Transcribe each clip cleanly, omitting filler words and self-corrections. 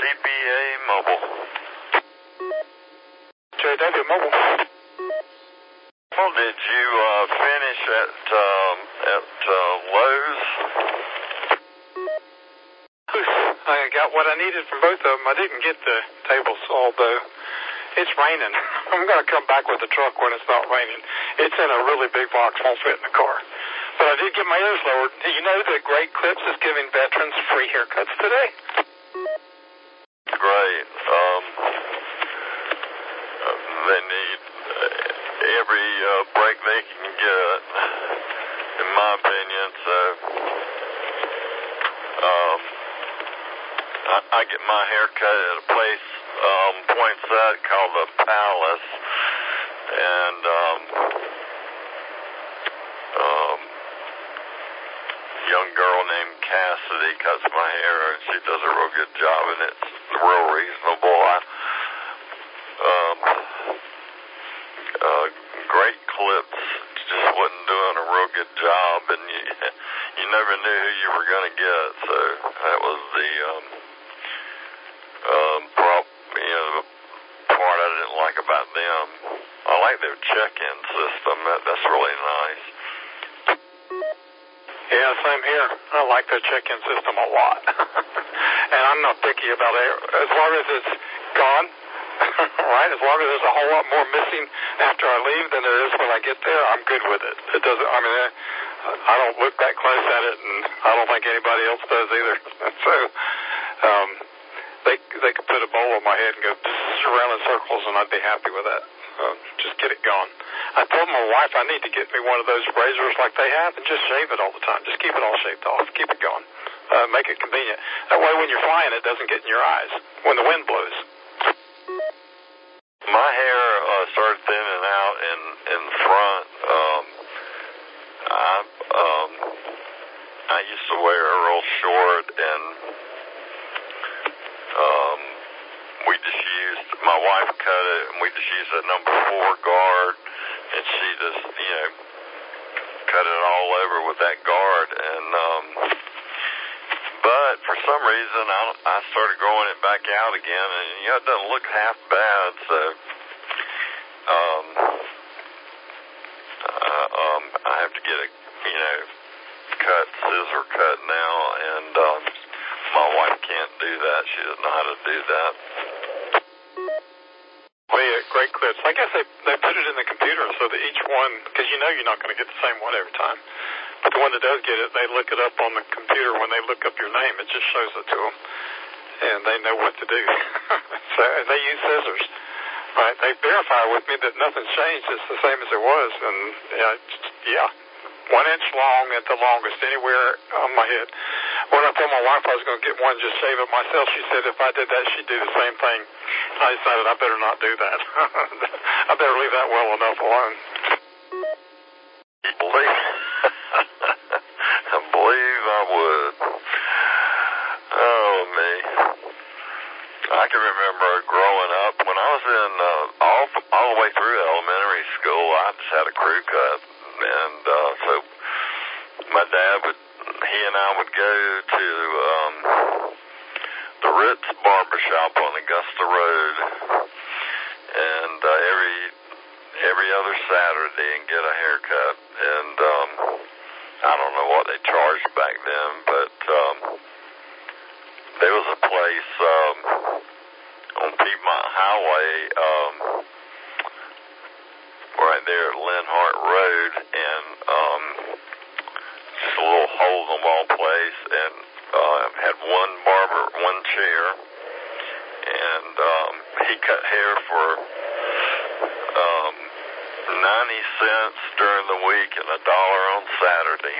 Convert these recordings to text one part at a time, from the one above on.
TPA Mobile. JW Mobile. Well, did you finish at Lowe's? I got what I needed from both of them. I didn't get the tables, although it's raining. I'm going to come back with the truck when it's not raining. It's in a really big box, won't fit in the car. But I did get my ears lowered. Do you know that Great Clips is giving veterans free haircuts today? Great. They need every break they can get, in my opinion. So, I get my hair cut at a place, Poinsett, called the Palace, and young girl named Cassidy cuts my hair, and she does a real good job, and it's real reasonable. Great Clips just wasn't doing a real good job, and you never knew who you were going to get, so that was the the part I didn't like about them. I like their check-in system. That's really nice. Yeah, same here. I like their check-in system a lot. And I'm not picky about it. As long as it's gone, right? As long as there's a whole lot more missing after I leave than there is when I get there, I'm good with it. It doesn't, I don't look that close at it, and I don't think anybody else does either. So, they could put a bowl on my head and go around in circles, and I'd be happy with that. Just get it gone. I told my wife I need to get me one of those razors like they have and just shave it all the time. Just keep it all shaved off. Keep it going. Make it convenient. That way when you're flying, it doesn't get in your eyes when the wind blows. My hair started thinning out in front. I used to wear it real short, and my wife cut it, and we just used a number 4 guard, and she just, cut it all over with that guard, and, but for some reason, I started growing it back out again, and, it doesn't look half bad, so, I have to get a, scissor cut now, and, my wife can't do that. She doesn't know how to do that. Well, yeah, Great Clips. I guess they put it in the computer so that each one, because you're not going to get the same one every time. But the one that does get it, they look it up on the computer. When they look up your name, it just shows it to them. And they know what to do. So they use scissors. Right? They verify with me that nothing's changed. It's the same as it was. And, 1 inch long at the longest, anywhere on my head. When I told my wife I was going to get one, just shave it myself, she said if I did that, she'd do the same thing. I decided I better not do that. I better leave that well enough alone. I believe I would. Oh, me. I can remember growing up, when I was in all the way through elementary school, I just had a crew cut. And so my dad he and I would go to the Ritz Barbershop on Augusta Road, and every other Saturday, and get a haircut. And I don't know what they charged back then, but there was a place on Piedmont Highway, right there at Linhart Road, and just a little hole-in-the-wall place, and had one barber, one chair, and he cut hair for 90 cents during the week and $1 on Saturday.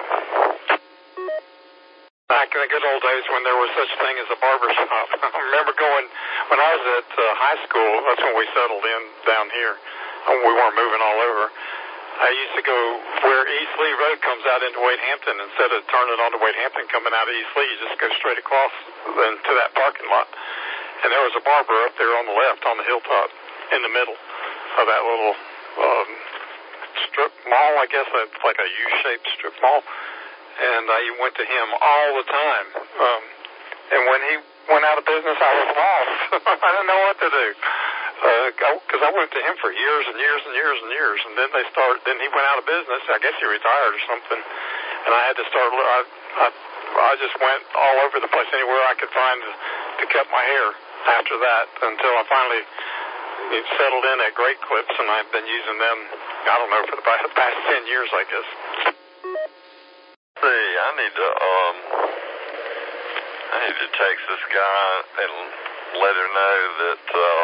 Back in the good old days when there was such a thing as a barber shop. I remember going, when I was at high school, that's when we settled in down here. We weren't moving all over. I used to go where East Lee Road comes out into Wade Hampton. Instead of turning onto Wade Hampton coming out of East Lee, you just go straight across to that parking lot. And there was a barber up there on the left on the hilltop in the middle of that little strip mall, I guess. It's like a U-shaped strip mall. And I went to him all the time. And when he went out of business, I was lost. I didn't know what to do. Because I went to him for years and years and years and years, and then then he went out of business. I guess he retired or something, and I had to start. I just went all over the place, anywhere I could find to cut my hair. After that, until I finally settled in at Great Clips, and I've been using them. I don't know, for the past 10 years, I guess. See, I need to text this guy and let her know that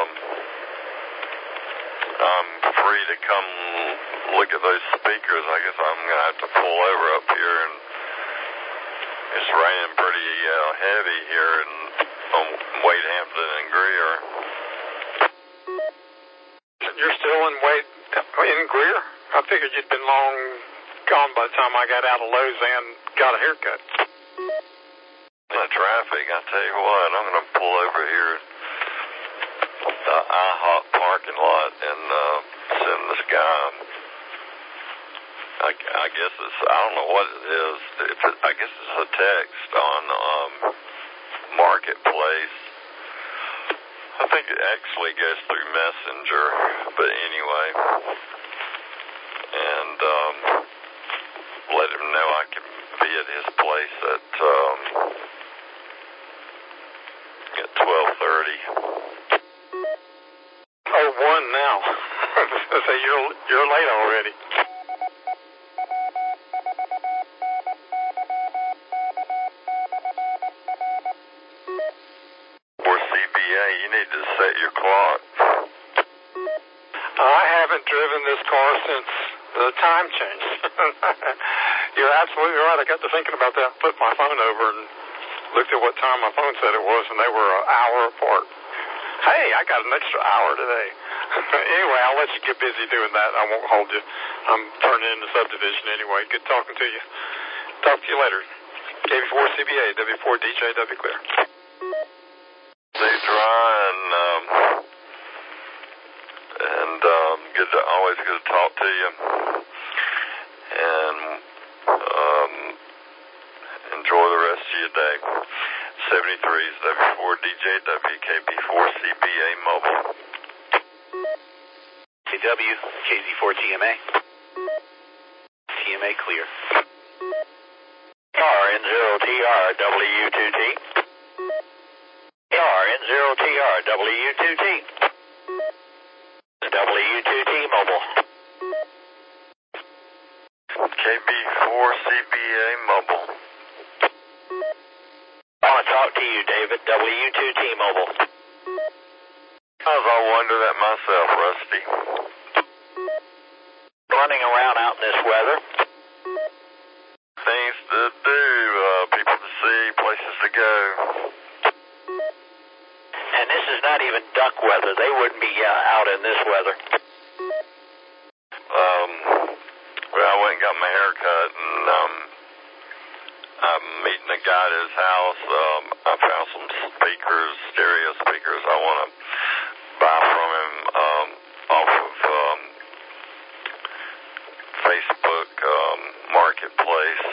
I'm free to come look at those speakers. I guess I'm going to have to pull over up here, and it's raining pretty heavy here in Wade Hampton and Greer. You're still in Greer? I figured you'd been long gone by the time I got out of Lowe's and got a haircut. The traffic, I tell you what, I'm going to pull over here the IHOP parking lot and send this guy. I guess I don't know what it is. I guess it's a text on Marketplace. I think it actually goes through Messenger, but anyway. And let him know I can be at his place at 12:30. Oh, 1 now. So you're late already. For CBA, you need to set your clock. I haven't driven this car since the time change. You're absolutely right. I got to thinking about that. Flipped my phone over and looked at what time my phone said it was, and they were an hour apart. Hey, I got an extra hour today. Anyway, I'll let you get busy doing that. I won't hold you. I'm turning into subdivision anyway. Good talking to you. Talk to you later. KB4CBA, W4DJ, W Clear. Stay dry and always good to talk to you. And enjoy the rest of your day. 73's W4DJ, WKB4CBA Mobile. CW, KZ4GMA. TMA clear. RN0TR, W2T. RN0TR, W2T. W2T Mobile. KB4CBA Mobile. I want to talk to you, David. W2T Mobile. I wonder that myself, Rusty. Running around out in this weather. Things to do, people to see, places to go. And this is not even duck weather. They wouldn't be out in this weather. Well, I went and got my hair cut, and I'm meeting a guy at his house. I found some speakers, stereo speakers I want to buy from him off of Facebook Marketplace.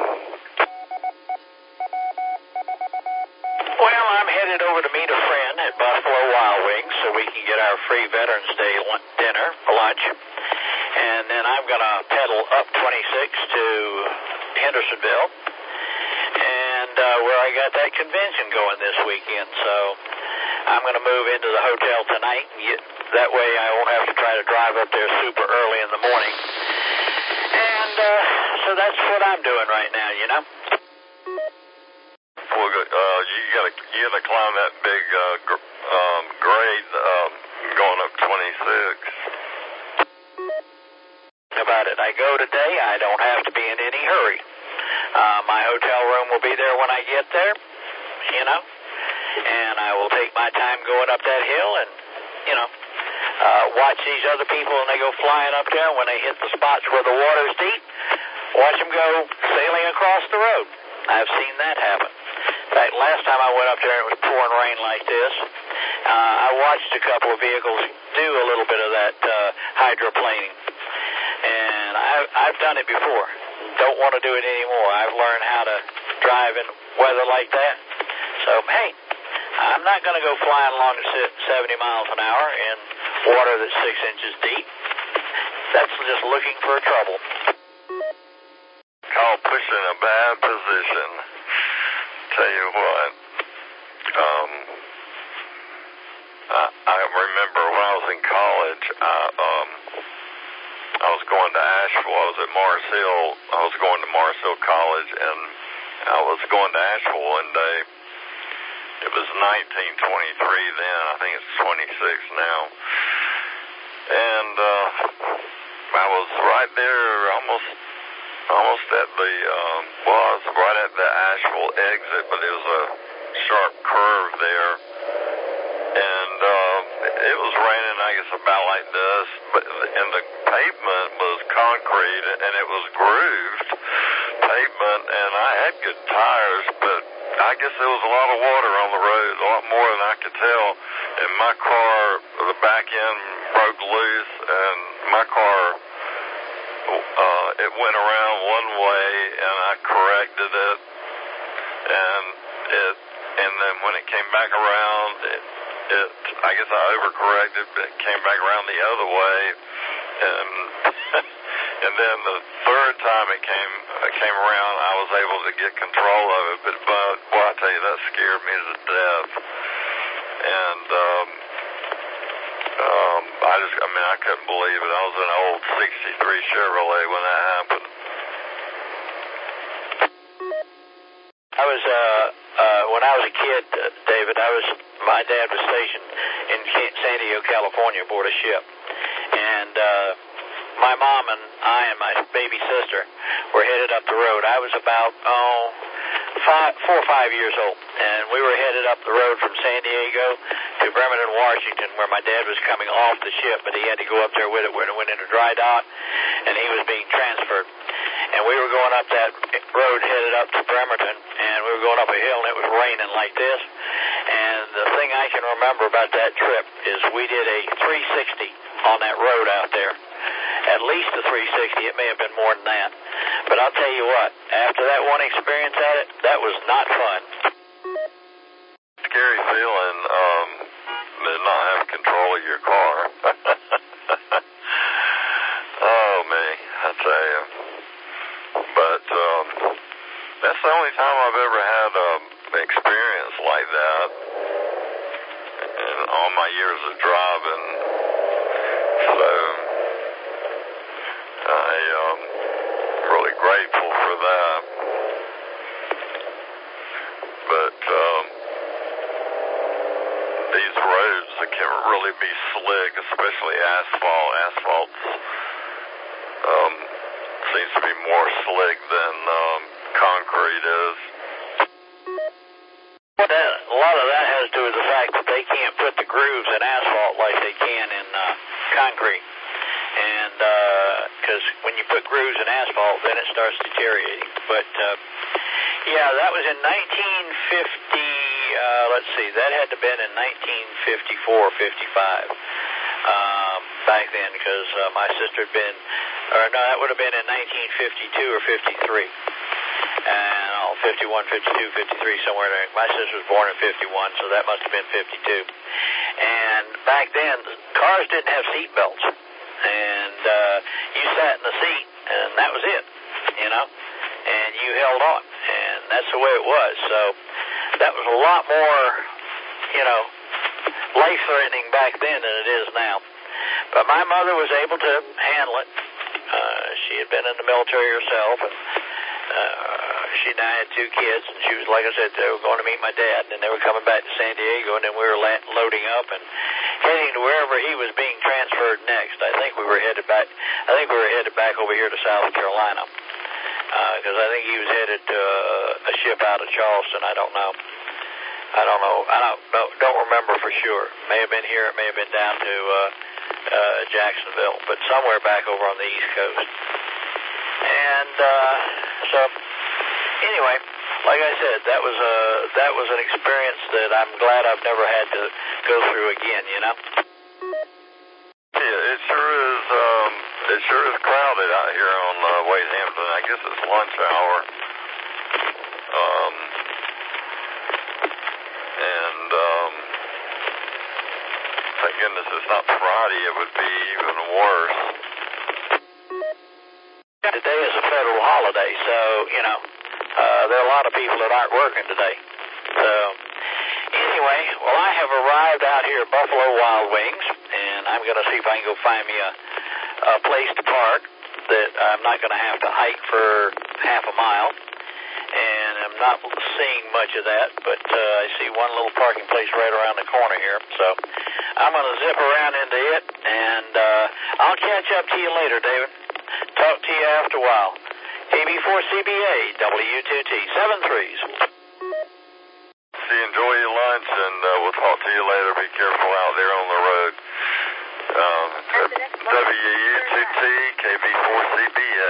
Well, I'm headed over to meet a friend at Buffalo Wild Wings so we can get our free Veterans Day dinner for lunch. And then I'm going to pedal up 26 to Hendersonville, and where I got that convention going this weekend. So I'm going to move into the hotel tonight, and that way I won't have to try to drive up there super early in the morning. And so that's what I'm doing right now, you know. Well, you gotta climb that big grade going up 26. About it. I go today. I don't have to be in any hurry. My hotel room will be there when I get there, you know, and I will take my time going up that hill and, you know, watch these other people when they go flying up there, when they hit the spots where the water's deep, watch them go sailing across the road. I've seen that happen. In fact, last time I went up there, it was pouring rain like this. I watched a couple of vehicles do a little bit of that hydroplaning. And I've done it before. Don't want to do it anymore. I've learned how to drive in weather like that. So, hey, I'm not going to go flying along at 70 miles an hour in water that's 6 inches deep. That's just looking for trouble. Called pushing a bad position. Tell you what, I remember when I was in college, I was going to Asheville. I was at Mars Hill. I was going to Mars Hill College, and I was going to Asheville one day. It was 1923 then. I think it's 26 now. And I was right there almost at the, I was right at the Asheville exit, but it was a sharp curve there. And it was raining, I guess, about like this, and the pavement was concrete, and it was grooved pavement, and I had good tires, but I guess there was a lot of water on the road, a lot more than I could tell, and my car, the back end broke loose, and my car, it went around one way, and I corrected it, and then when it came back around, I guess I overcorrected, but it came back around the other way, and and then the third time it came around, I was able to get control of it, but boy, I tell you, that scared me to death, and I couldn't believe it. I was in an old 63 Chevrolet when that happened. When I was a kid, David, my dad was stationed in San Diego, California, aboard a ship. And my mom and I and my baby sister were headed up the road. I was about, 4 or 5 years old. And we were headed up the road from San Diego to Bremerton, Washington, where my dad was coming off the ship, but he had to go up there with it when it went into dry dock, and he was being transferred. And we were going up that road headed up to Bremerton, and we were going up a hill, and it was raining like this. And the thing I can remember about that trip is we did a 360 on that road out there. At least a 360. It may have been more than that. But I'll tell you what, after that one experience at it, that was not fun. Scary feeling to not have control of your car. Oh, man, I tell you. But that's the only time I've ever had an experience like that in all my years of driving. So I'm really grateful for that. But these roads that can really be slick, especially asphalt. Asphalt's seems to be more slick than concrete is. A lot of that has to do with the fact that they can't put the grooves in asphalt like they can in concrete. And because when you put grooves in asphalt, then it starts deteriorating. But yeah, that was in 1950. Let's see, that had to have been in 1954 or 55 back then, because my sister had been, or no, that would have been in 1952 or 53. And 51, 52, 53, somewhere there. My sister was born in 51, so that must have been 52. And back then, cars didn't have seat belts. And you sat in the seat, and that was it, you know, and you held on, and that's the way it was. So that was a lot more, you know, life-threatening back then than it is now. But my mother was able to handle it. She had been in the military herself, and she and I had 2 kids, and she was, like I said, they were going to meet my dad, and then they were coming back to San Diego, and then we were loading up and heading to wherever he was being transferred next. I think we were headed back over here to South Carolina, because I think he was headed to a ship out of Charleston. I don't know. I don't remember for sure. May have been here. It may have been down to Jacksonville, but somewhere back over on the East Coast. And so, anyway, like I said, that was an experience that I'm glad I've never had to go through again. You know. Yeah, it sure is crowded out here on Wade Hampton. I guess it's lunch hour. And goodness it's not Friday, it would be even worse. Today is a federal holiday, so, you know, there are a lot of people that aren't working today. So, anyway, well, I have arrived out here at Buffalo Wild Wings, and I'm going to see if I can go find me a place to park that I'm not going to have to hike for half a mile. And I'm not seeing much of that, but I see one little parking place right around the corner here. So I'm going to zip around into it, and I'll catch up to you later, David. Talk to you after a while. KB4CBA, W2T, 73s. See, enjoy your lunch, and we'll talk to you later. Be careful out there on the road. WU2T, KB4CBA.